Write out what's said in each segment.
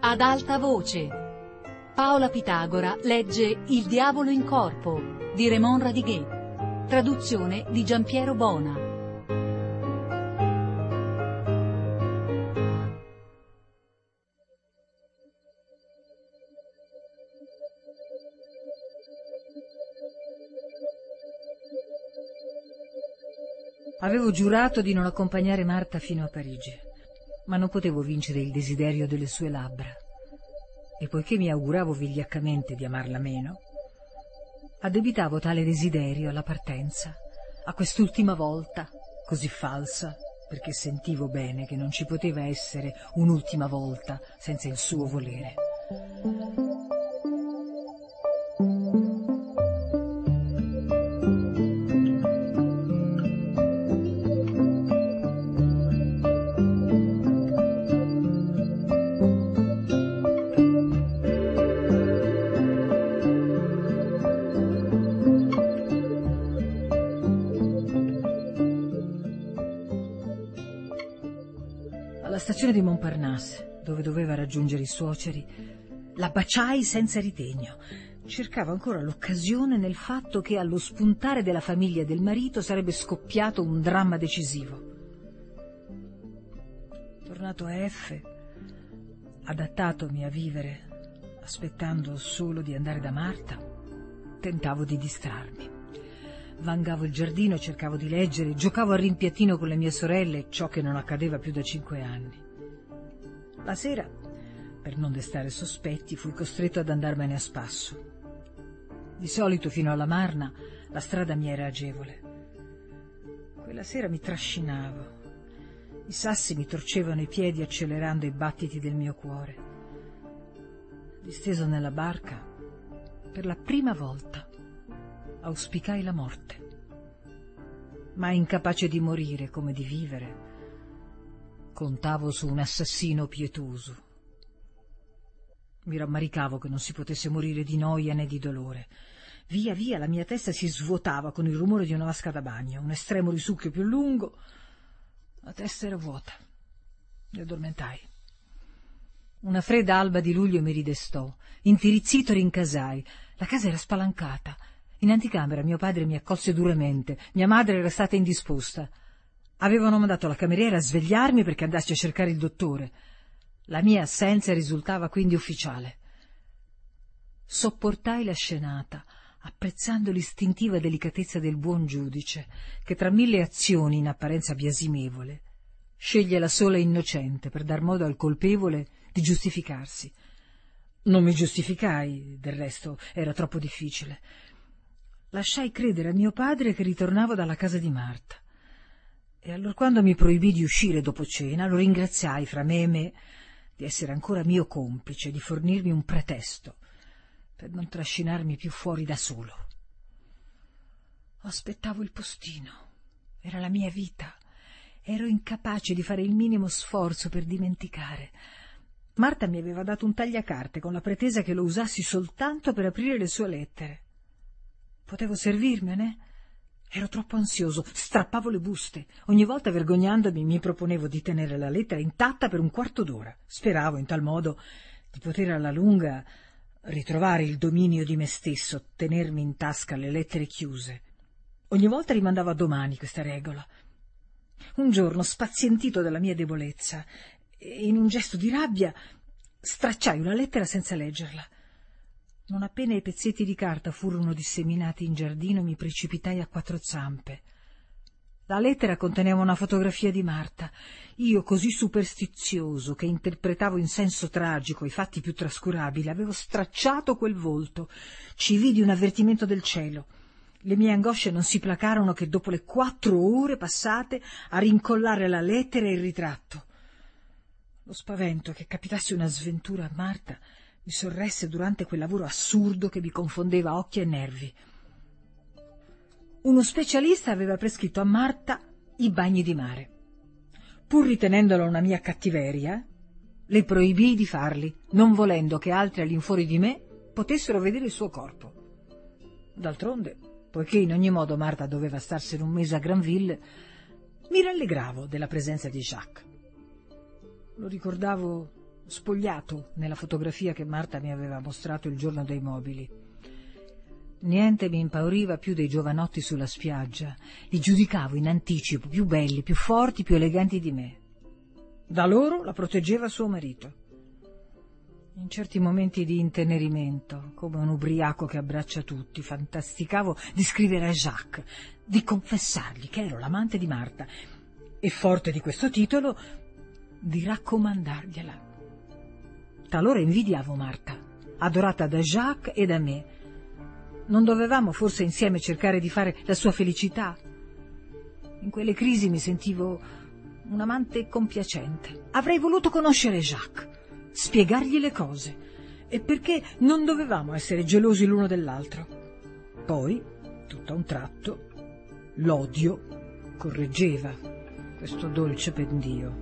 ad alta voce. Paola Pitagora legge Il diavolo in corpo di Raymond Radiguet, traduzione di Giampiero Bona. Avevo giurato di non accompagnare Marta fino a Parigi, ma non potevo vincere il desiderio delle sue labbra. E poiché mi auguravo vigliaccamente di amarla meno, addebitavo tale desiderio alla partenza, a quest'ultima volta, così falsa, perché sentivo bene che non ci poteva essere un'ultima volta senza il suo volere. Alla stazione di Montparnasse, dove doveva raggiungere i suoceri, la baciai senza ritegno. Cercavo ancora l'occasione nel fatto che allo spuntare della famiglia del marito sarebbe scoppiato un dramma decisivo. Tornato a F, adattatomi a vivere, aspettando solo di andare da Marta, tentavo di distrarmi. Vangavo il giardino, cercavo di leggere, giocavo a rimpiattino con le mie sorelle, ciò che non accadeva più da 5 anni. La sera, per non destare sospetti, fui costretto ad andarmene a spasso. Di solito fino alla Marna la strada mi era agevole. Quella sera mi trascinavo. I sassi mi torcevano i piedi accelerando i battiti del mio cuore. Disteso nella barca, per la prima volta auspicai la morte, ma incapace di morire come di vivere, contavo su un assassino pietoso. Mi rammaricavo che non si potesse morire di noia né di dolore. Via via la mia testa si svuotava con il rumore di una vasca da bagno, un estremo risucchio più lungo, la testa era vuota, mi addormentai. Una fredda alba di luglio mi ridestò, intirizzito rincasai, la casa era spalancata. In anticamera mio padre mi accolse duramente, mia madre era stata indisposta. Avevano mandato la cameriera a svegliarmi perché andassi a cercare il dottore. La mia assenza risultava quindi ufficiale. Sopportai la scenata, apprezzando l'istintiva delicatezza del buon giudice, che tra 1000 azioni in apparenza biasimevole sceglie la sola innocente per dar modo al colpevole di giustificarsi. Non mi giustificai, del resto era troppo difficile. Lasciai credere a mio padre che ritornavo dalla casa di Marta. E allorquando mi proibì di uscire dopo cena, lo ringraziai fra me e me di essere ancora mio complice, di fornirmi un pretesto per non trascinarmi più fuori da solo. Aspettavo il postino. Era la mia vita. Ero incapace di fare il minimo sforzo per dimenticare. Marta mi aveva dato un tagliacarte con la pretesa che lo usassi soltanto per aprire le sue lettere. Potevo servirmene? Ero troppo ansioso, strappavo le buste. Ogni volta, vergognandomi, mi proponevo di tenere la lettera intatta per un quarto d'ora. Speravo, in tal modo, di poter alla lunga ritrovare il dominio di me stesso, tenermi in tasca le lettere chiuse. Ogni volta rimandavo a domani questa regola. Un giorno, spazientito dalla mia debolezza, e in un gesto di rabbia, stracciai una lettera senza leggerla. Non appena i pezzetti di carta furono disseminati in giardino, mi precipitai a 4 zampe. La lettera conteneva una fotografia di Marta. Io, così superstizioso che interpretavo in senso tragico i fatti più trascurabili, avevo stracciato quel volto. Ci vidi un avvertimento del cielo. Le mie angosce non si placarono che dopo le 4 ore passate a rincollare la lettera e il ritratto. Lo spavento che capitasse una sventura a Marta mi sorresse durante quel lavoro assurdo che mi confondeva occhi e nervi. Uno specialista aveva prescritto a Marta i bagni di mare. Pur ritenendola una mia cattiveria, le proibii di farli, non volendo che altri all'infuori di me potessero vedere il suo corpo. D'altronde, poiché in ogni modo Marta doveva starsene un mese a Granville, mi rallegravo della presenza di Jacques. Lo ricordavo spogliato nella fotografia che Marta mi aveva mostrato il giorno dei mobili. Niente mi impauriva più dei giovanotti sulla spiaggia. Li giudicavo in anticipo più belli, più forti, più eleganti di me. Da loro la proteggeva suo marito. In certi momenti di intenerimento, come un ubriaco che abbraccia tutti, fantasticavo di scrivere a Jacques, di confessargli che ero l'amante di Marta e, forte di questo titolo, di raccomandargliela. Talora invidiavo Marta, adorata da Jacques e da me. Non dovevamo forse insieme cercare di fare la sua felicità? In quelle crisi mi sentivo un amante compiacente. Avrei voluto conoscere Jacques, spiegargli le cose e perché non dovevamo essere gelosi l'uno dell'altro. Poi, tutto a un tratto, l'odio correggeva questo dolce pendio.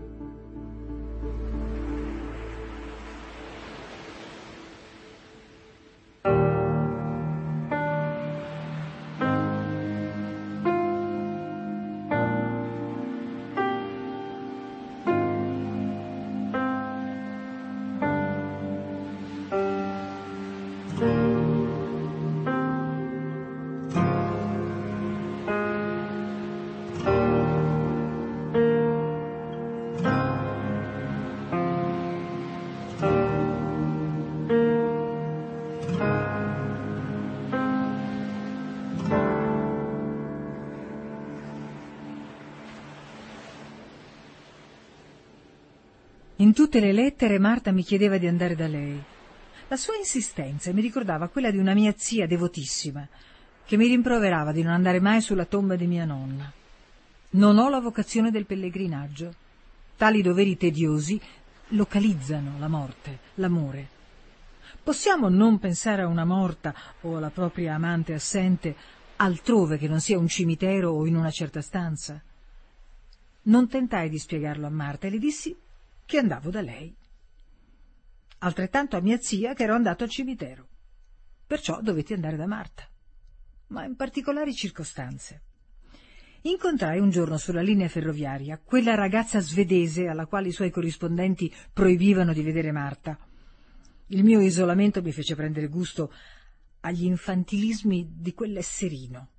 In tutte le lettere Marta mi chiedeva di andare da lei. La sua insistenza mi ricordava quella di una mia zia devotissima, che mi rimproverava di non andare mai sulla tomba di mia nonna. Non ho la vocazione del pellegrinaggio. Tali doveri tediosi localizzano la morte, l'amore. Possiamo non pensare a una morta o alla propria amante assente altrove che non sia un cimitero o in una certa stanza? Non tentai di spiegarlo a Marta e le dissi che andavo da lei. Altrettanto a mia zia che ero andato al cimitero. Perciò dovetti andare da Marta, ma in particolari circostanze. Incontrai un giorno sulla linea ferroviaria quella ragazza svedese alla quale i suoi corrispondenti proibivano di vedere Marta. Il mio isolamento mi fece prendere gusto agli infantilismi di quell'esserino.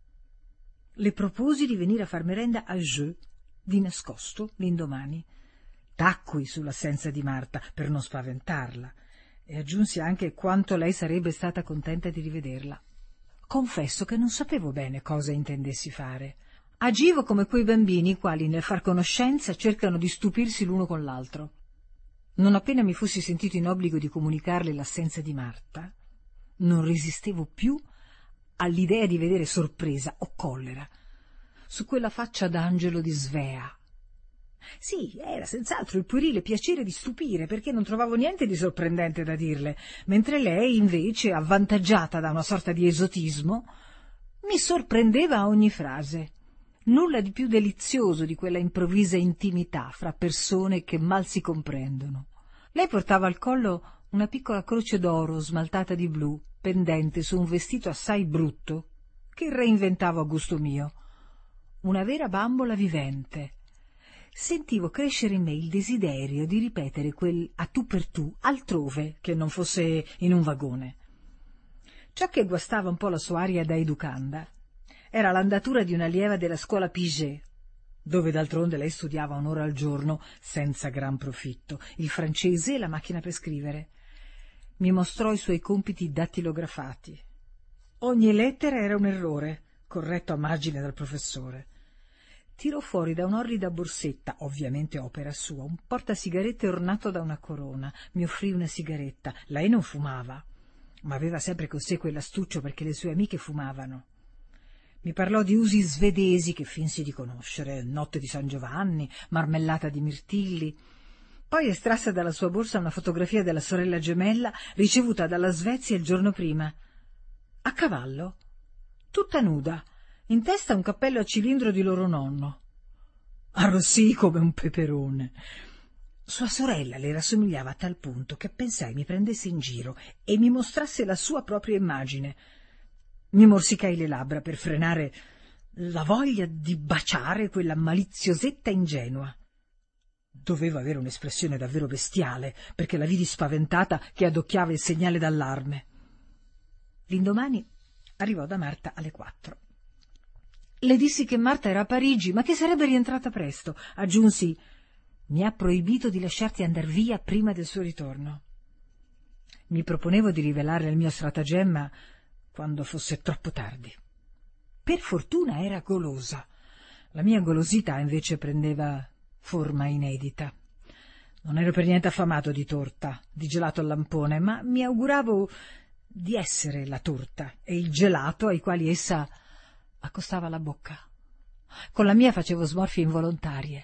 Le proposi di venire a far merenda a Jeu, di nascosto, l'indomani. Tacqui sull'assenza di Marta per non spaventarla e aggiunsi anche quanto lei sarebbe stata contenta di rivederla. Confesso che non sapevo bene cosa intendessi fare. Agivo come quei bambini i quali nel far conoscenza cercano di stupirsi l'uno con l'altro. Non appena mi fossi sentito in obbligo di comunicarle l'assenza di Marta, non resistevo più all'idea di vedere sorpresa o collera su quella faccia d'angelo di Svea. Sì, era senz'altro il puerile piacere di stupire, perché non trovavo niente di sorprendente da dirle, mentre lei, invece, avvantaggiata da una sorta di esotismo, mi sorprendeva a ogni frase. Nulla di più delizioso di quella improvvisa intimità fra persone che mal si comprendono. Lei portava al collo una piccola croce d'oro smaltata di blu, pendente su un vestito assai brutto, che reinventavo a gusto mio. Una vera bambola vivente. Sentivo crescere in me il desiderio di ripetere quel a tu per tu altrove che non fosse in un vagone. Ciò che guastava un po' la sua aria da educanda era l'andatura di un'allieva della scuola Piaget, dove d'altronde lei studiava un'ora al giorno senza gran profitto, il francese e la macchina per scrivere. Mi mostrò i suoi compiti dattilografati. Ogni lettera era un errore, corretto a margine dal professore. Tirò fuori da un'orrida borsetta, ovviamente opera sua, un portasigarette ornato da una corona. Mi offrì una sigaretta. Lei non fumava, ma aveva sempre con sé quell'astuccio perché le sue amiche fumavano. Mi parlò di usi svedesi che finsi di conoscere, notte di San Giovanni, marmellata di mirtilli. Poi estrasse dalla sua borsa una fotografia della sorella gemella ricevuta dalla Svezia il giorno prima. A cavallo, tutta nuda, in testa un cappello a cilindro di loro nonno. Arrossii come un peperone. Sua sorella le rassomigliava a tal punto che pensai mi prendesse in giro e mi mostrasse la sua propria immagine. Mi morsicai le labbra per frenare la voglia di baciare quella maliziosetta ingenua. Doveva avere un'espressione davvero bestiale, perché la vidi spaventata che adocchiava il segnale d'allarme. L'indomani arrivò da Marta alle 4. Le dissi che Marta era a Parigi, ma che sarebbe rientrata presto. Aggiunsi: mi ha proibito di lasciarti andar via prima del suo ritorno. Mi proponevo di rivelare il mio stratagemma quando fosse troppo tardi. Per fortuna era golosa. La mia golosità invece prendeva forma inedita. Non ero per niente affamato di torta, di gelato al lampone, ma mi auguravo di essere la torta e il gelato ai quali essa accostava la bocca. Con la mia facevo smorfie involontarie.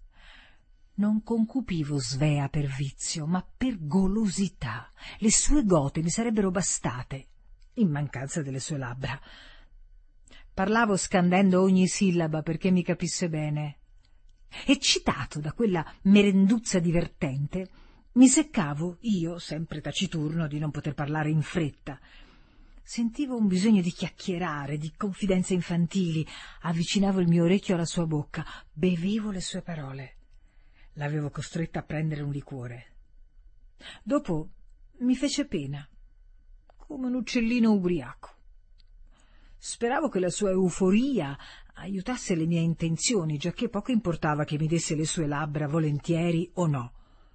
Non concupivo Svea per vizio, ma per golosità. Le sue gote mi sarebbero bastate, in mancanza delle sue labbra. Parlavo scandendo ogni sillaba perché mi capisse bene. Eccitato da quella merenduzza divertente, mi seccavo, io, sempre taciturno, di non poter parlare in fretta. Sentivo un bisogno di chiacchierare, di confidenze infantili. Avvicinavo il mio orecchio alla sua bocca, bevevo le sue parole. L'avevo costretta a prendere un liquore. Dopo mi fece pena, come un uccellino ubriaco. Speravo che la sua euforia aiutasse le mie intenzioni, giacché poco importava che mi desse le sue labbra volentieri o no.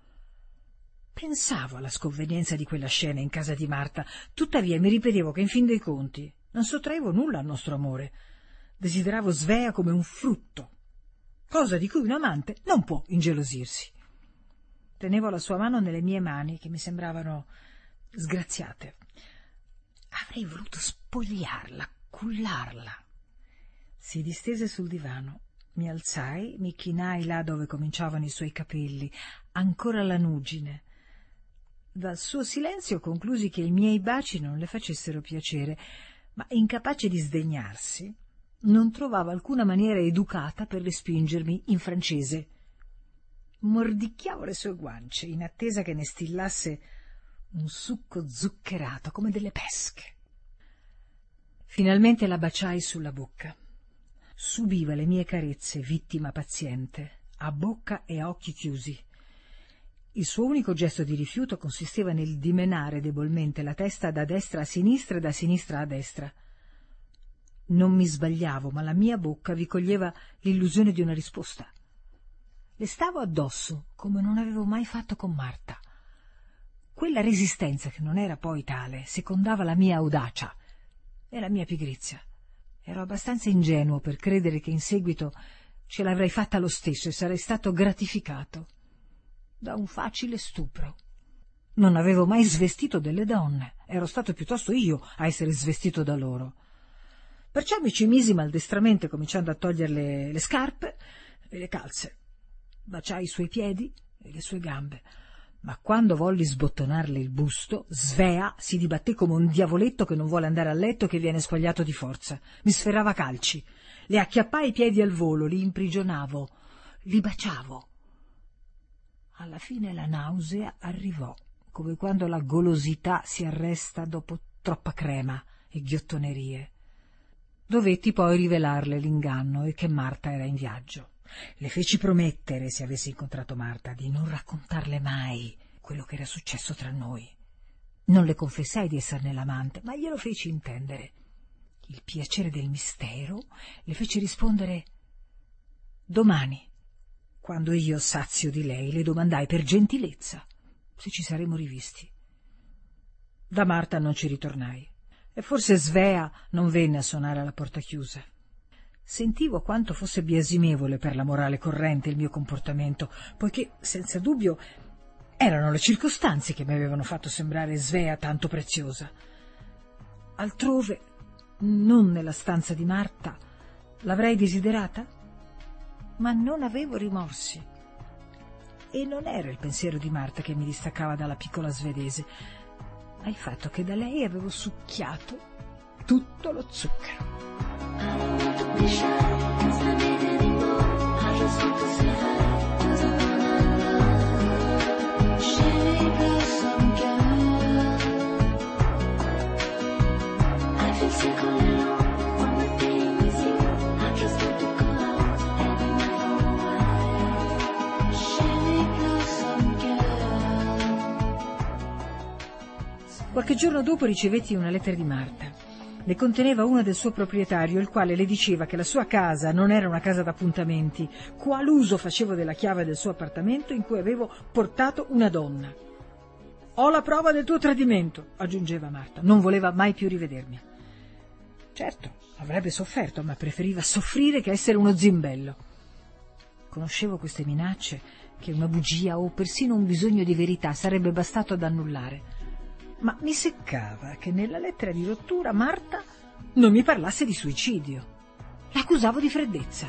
Pensavo alla sconvenienza di quella scena in casa di Marta, tuttavia mi ripetevo che in fin dei conti non sottraevo nulla al nostro amore. Desideravo Svea come un frutto, cosa di cui un amante non può ingelosirsi. Tenevo la sua mano nelle mie mani, che mi sembravano sgraziate. Avrei voluto spogliarla, cullarla. Si distese sul divano. Mi alzai, mi chinai là dove cominciavano i suoi capelli, ancora lanugine. Dal suo silenzio conclusi che i miei baci non le facessero piacere, ma incapace di sdegnarsi, non trovava alcuna maniera educata per respingermi in francese. Mordicchiavo le sue guance, in attesa che ne stillasse un succo zuccherato come delle pesche. Finalmente la baciai sulla bocca. Subiva le mie carezze, vittima paziente, a bocca e a occhi chiusi. Il suo unico gesto di rifiuto consisteva nel dimenare debolmente la testa da destra a sinistra e da sinistra a destra. Non mi sbagliavo, ma la mia bocca vi coglieva l'illusione di una risposta. Le stavo addosso, come non avevo mai fatto con Marta. Quella resistenza, che non era poi tale, secondava la mia audacia e la mia pigrizia. Ero abbastanza ingenuo per credere che in seguito ce l'avrei fatta lo stesso e sarei stato gratificato da un facile stupro. Non avevo mai svestito delle donne, ero stato piuttosto io a essere svestito da loro. Perciò mi ci misi maldestramente, cominciando a toglierle le scarpe e le calze. Baciai i suoi piedi e le sue gambe, ma quando volli sbottonarle il busto, Svea si dibatté come un diavoletto che non vuole andare a letto e che viene squagliato di forza. Mi sferrava calci. Le acchiappai i piedi al volo, li imprigionavo, li baciavo. Alla fine la nausea arrivò, come quando la golosità si arresta dopo troppa crema e ghiottonerie. Dovetti poi rivelarle l'inganno e che Marta era in viaggio. Le feci promettere, se avessi incontrato Marta, di non raccontarle mai quello che era successo tra noi. Non le confessai di esserne l'amante, ma glielo feci intendere. Il piacere del mistero le fece rispondere: domani, quando io, sazio di lei, le domandai per gentilezza se ci saremmo rivisti. Da Marta non ci ritornai, e forse Svea non venne a suonare alla porta chiusa. Sentivo quanto fosse biasimevole per la morale corrente il mio comportamento, poiché, senza dubbio, erano le circostanze che mi avevano fatto sembrare Svea tanto preziosa. Altrove, non nella stanza di Marta, l'avrei desiderata, ma non avevo rimorsi. E non era il pensiero di Marta che mi distaccava dalla piccola svedese, ma il fatto che da lei avevo succhiato tutto lo zucchero. Qualche giorno dopo ricevetti una lettera di Marta. Le conteneva una del suo proprietario, il quale le diceva che la sua casa non era una casa d'appuntamenti, qual uso facevo della chiave del suo appartamento in cui avevo portato una donna. «Ho la prova del tuo tradimento», aggiungeva Marta. Non voleva mai più rivedermi. Certo, avrebbe sofferto, ma preferiva soffrire che essere uno zimbello. Conoscevo queste minacce che una bugia o persino un bisogno di verità sarebbe bastato ad annullare. Ma mi seccava che nella lettera di rottura Marta non mi parlasse di suicidio. L'accusavo di freddezza.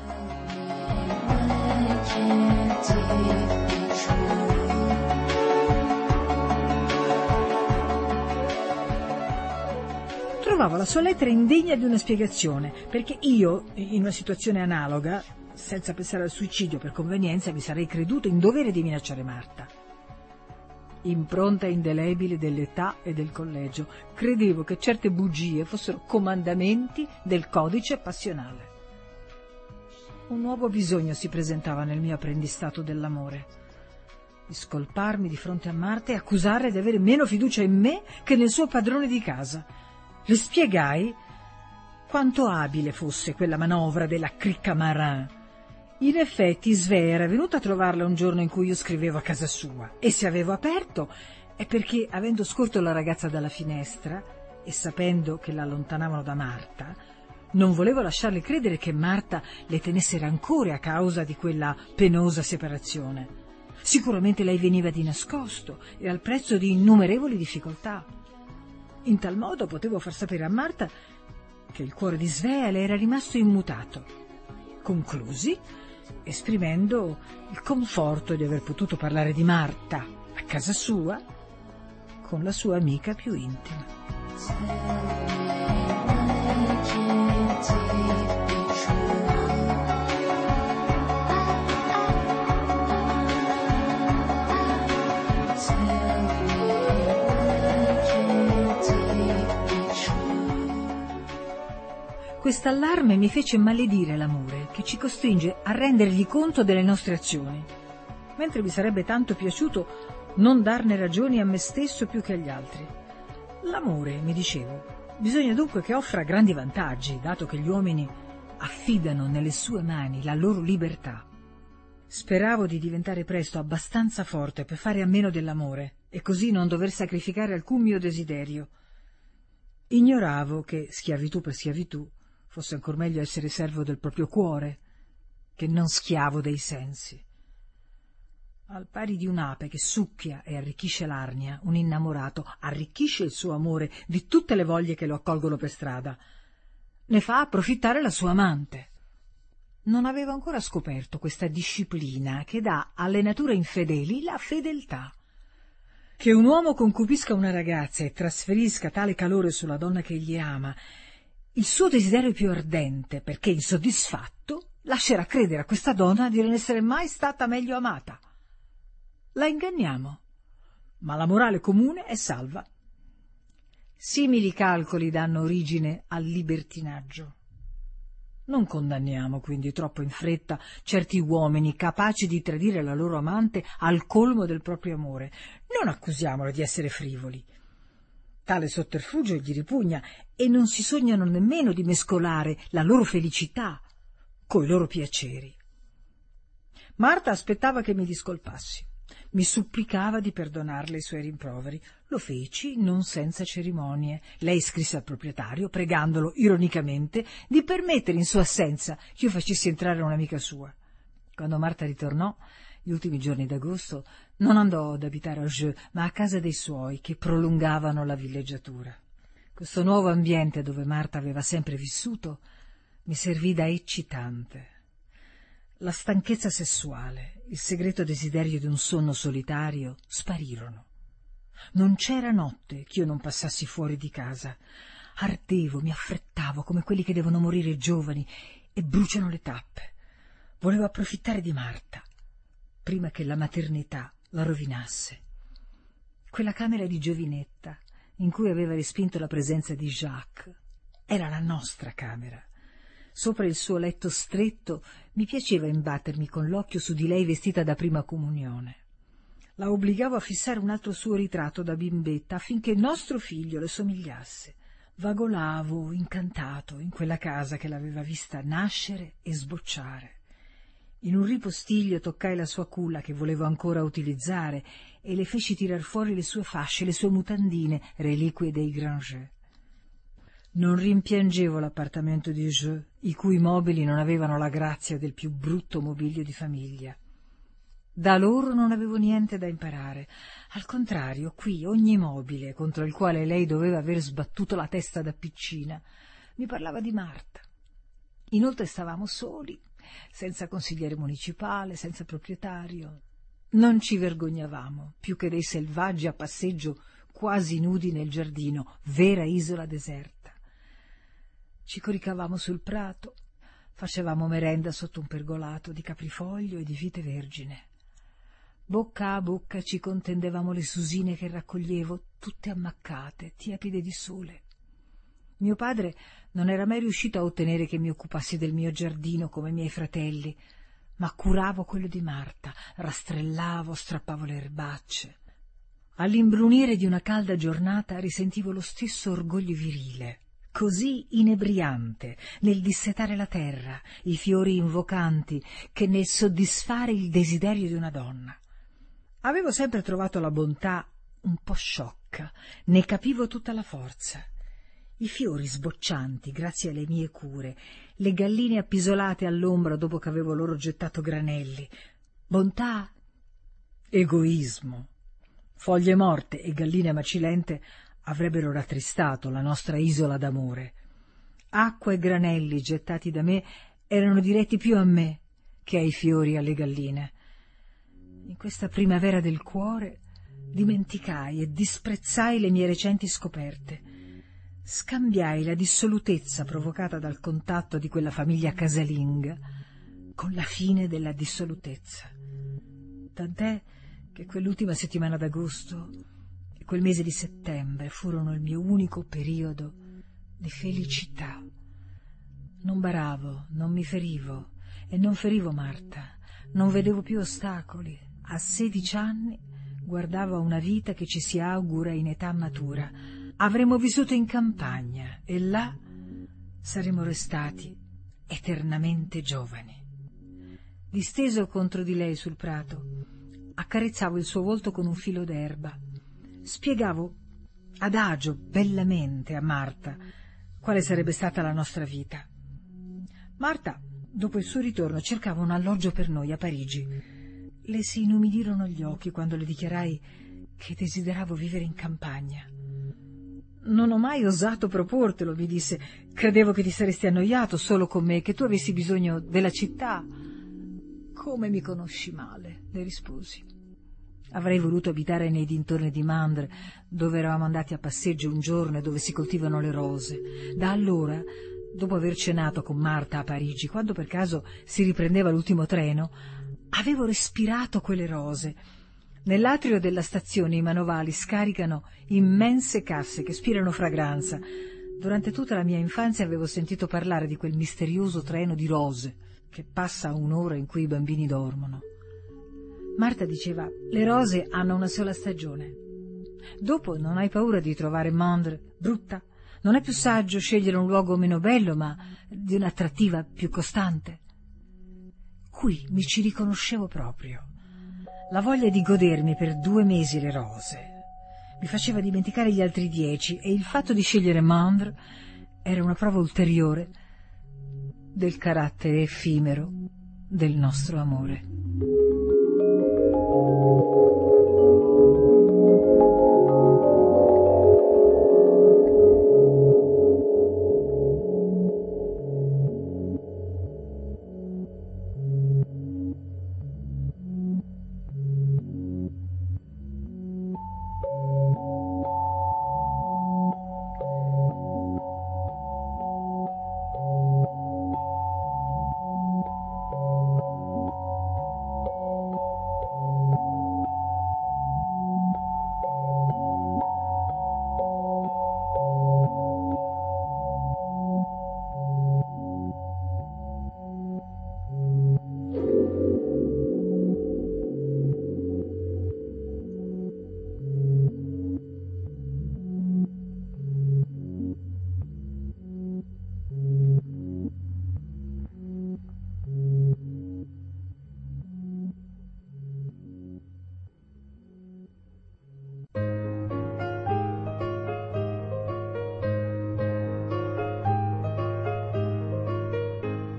Trovavo la sua lettera indegna di una spiegazione, perché io, in una situazione analoga, senza pensare al suicidio per convenienza, mi sarei creduto in dovere di minacciare Marta. Impronta indelebile dell'età e del collegio, credevo che certe bugie fossero comandamenti del codice passionale. Un nuovo bisogno si presentava nel mio apprendistato dell'amore: di scolparmi di fronte a Marta e accusarle di avere meno fiducia in me che nel suo padrone di casa. Le spiegai quanto abile fosse quella manovra della cricca Marin. In effetti Svea era venuta a trovarla un giorno in cui io scrivevo a casa sua, e se avevo aperto è perché, avendo scorto la ragazza dalla finestra e sapendo che la allontanavano da Marta, non volevo lasciarle credere che Marta le tenesse rancore a causa di quella penosa separazione. Sicuramente lei veniva di nascosto e al prezzo di innumerevoli difficoltà. In tal modo potevo far sapere a Marta che il cuore di Svea le era rimasto immutato. Conclusi esprimendo il conforto di aver potuto parlare di Marta a casa sua con la sua amica più intima. Quest'allarme mi fece maledire l'amore, che ci costringe a rendergli conto delle nostre azioni, mentre mi sarebbe tanto piaciuto non darne ragioni a me stesso più che agli altri. L'amore, mi dicevo, bisogna dunque che offra grandi vantaggi, dato che gli uomini affidano nelle sue mani la loro libertà. Speravo di diventare presto abbastanza forte per fare a meno dell'amore e così non dover sacrificare alcun mio desiderio. Ignoravo che, schiavitù per schiavitù, fosse ancor meglio essere servo del proprio cuore che non schiavo dei sensi. Al pari di un'ape che succhia e arricchisce l'arnia, un innamorato arricchisce il suo amore di tutte le voglie che lo accolgono per strada. Ne fa approfittare la sua amante. Non avevo ancora scoperto questa disciplina che dà alle nature infedeli la fedeltà. Che un uomo concupisca una ragazza e trasferisca tale calore sulla donna che egli ama, il suo desiderio più ardente, perché insoddisfatto, lascerà credere a questa donna di non essere mai stata meglio amata. La inganniamo, ma la morale comune è salva. Simili calcoli danno origine al libertinaggio. Non condanniamo quindi troppo in fretta certi uomini capaci di tradire la loro amante al colmo del proprio amore. Non accusiamoli di essere frivoli. Tale sotterfugio gli ripugna e non si sognano nemmeno di mescolare la loro felicità coi loro piaceri. Marta aspettava che mi discolpassi. Mi supplicava di perdonarle i suoi rimproveri. Lo feci non senza cerimonie. Lei scrisse al proprietario, pregandolo ironicamente di permettere in sua assenza che io facessi entrare un'amica sua. Quando Marta ritornò, gli ultimi giorni d'agosto, non andò ad abitare a Jeu, ma a casa dei suoi, che prolungavano la villeggiatura. Questo nuovo ambiente dove Marta aveva sempre vissuto mi servì da eccitante. La stanchezza sessuale, il segreto desiderio di un sonno solitario sparirono. Non c'era notte che io non passassi fuori di casa. Ardevo, mi affrettavo come quelli che devono morire giovani e bruciano le tappe. Volevo approfittare di Marta, prima che la maternità la rovinasse. Quella camera di giovinetta, in cui aveva respinto la presenza di Jacques, era la nostra camera. Sopra il suo letto stretto mi piaceva imbattermi con l'occhio su di lei vestita da prima comunione. La obbligavo a fissare un altro suo ritratto da bimbetta affinché nostro figlio le somigliasse. Vagolavo, incantato, in quella casa che l'aveva vista nascere e sbocciare. In un ripostiglio toccai la sua culla che volevo ancora utilizzare e le feci tirar fuori le sue fasce, le sue mutandine, reliquie dei Granger. Non rimpiangevo l'appartamento di Jeux, i cui mobili non avevano la grazia del più brutto mobilio di famiglia. Da loro non avevo niente da imparare. Al contrario, qui ogni mobile, contro il quale lei doveva aver sbattuto la testa da piccina, mi parlava di Marta. Inoltre stavamo soli, senza consigliere municipale, senza proprietario. Non ci vergognavamo, più che dei selvaggi a passeggio quasi nudi nel giardino, vera isola deserta. Ci coricavamo sul prato, facevamo merenda sotto un pergolato di caprifoglio e di vite vergine. Bocca a bocca ci contendevamo le susine che raccoglievo, tutte ammaccate, tiepide di sole. Mio padre non era mai riuscito a ottenere che mi occupassi del mio giardino come i miei fratelli, ma curavo quello di Marta, rastrellavo, strappavo le erbacce. All'imbrunire di una calda giornata risentivo lo stesso orgoglio virile, così inebriante nel dissetare la terra, i fiori invocanti, che nel soddisfare il desiderio di una donna. Avevo sempre trovato la bontà un po' sciocca, ne capivo tutta la forza. I fiori sboccianti, grazie alle mie cure, le galline appisolate all'ombra dopo che avevo loro gettato granelli. Bontà, egoismo. Foglie morte e galline macilente avrebbero rattristato la nostra isola d'amore. Acqua e granelli gettati da me erano diretti più a me che ai fiori e alle galline. In questa primavera del cuore dimenticai e disprezzai le mie recenti scoperte. Scambiai la dissolutezza provocata dal contatto di quella famiglia casalinga con la fine della dissolutezza. Tant'è che quell'ultima settimana d'agosto e quel mese di settembre furono il mio unico periodo di felicità. Non baravo, non mi ferivo e non ferivo Marta, non vedevo più ostacoli. A 16 anni guardavo a una vita che ci si augura in età matura. Avremmo vissuto in campagna e là saremmo restati eternamente giovani. Disteso contro di lei sul prato, accarezzavo il suo volto con un filo d'erba. Spiegavo adagio, bellamente a Marta quale sarebbe stata la nostra vita. Marta, dopo il suo ritorno, cercava un alloggio per noi a Parigi. Le si inumidirono gli occhi quando le dichiarai che desideravo vivere in campagna. «Non ho mai osato proportelo», mi disse. «Credevo che ti saresti annoiato solo con me, che tu avessi bisogno della città». «Come mi conosci male», le risposi. Avrei voluto abitare nei dintorni di Mandres, dove eravamo andati a passeggio un giorno e dove si coltivano le rose. Da allora, dopo aver cenato con Marta a Parigi, quando per caso si riprendeva l'ultimo treno, avevo respirato quelle rose. Nell'atrio della stazione i manovali scaricano immense casse che spirano fragranza. Durante tutta la mia infanzia avevo sentito parlare di quel misterioso treno di rose che passa a un'ora in cui i bambini dormono. Marta diceva: le rose hanno una sola stagione. Dopo non hai paura di trovare Mandres brutta? Non è più saggio scegliere un luogo meno bello, ma di un'attrattiva più costante? Qui mi ci riconoscevo proprio. La voglia di godermi per 2 mesi le rose mi faceva dimenticare gli altri 10 e il fatto di scegliere Mandres era una prova ulteriore del carattere effimero del nostro amore.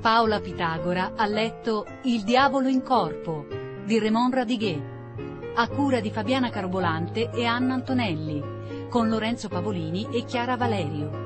Paola Pitagora ha letto Il diavolo in corpo di Raymond Radiguet, a cura di Fabiana Carobolante e Anna Antonelli, con Lorenzo Pavolini e Chiara Valerio.